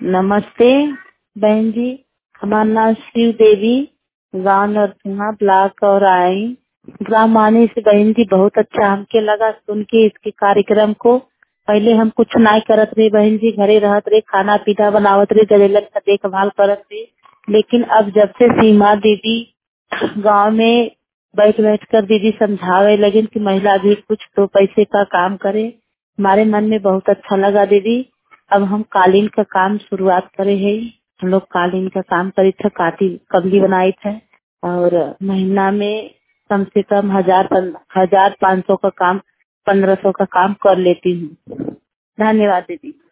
नमस्ते बहन जी। हमारा नाम शिव देवी, गाँव नरसिंहा, ब्लॉक और आई ग्राम आने से। बहन जी बहुत अच्छा हमके लगा सुन के इसके कार्यक्रम को। पहले हम कुछ नहीं करत रहे बहन जी, घरे रहत रहे, खाना पीना बनावत रहे, गरीबन का देखभाल करत रहे। लेकिन अब जब से सीमा दीदी गांव में बैठ बैठ कर दीदी समझावे लगे कि महिला भी कुछ तो पैसे का काम करे, हमारे मन में बहुत अच्छा लगा दीदी। अब हम कालीन का काम शुरुआत करे है। हम लोग कालीन का काम करी थे, काटी कबली बनाई थे और महीना में कम से कम 1,500 का काम, 1,500 का काम कर लेती हूँ। धन्यवाद दीदी।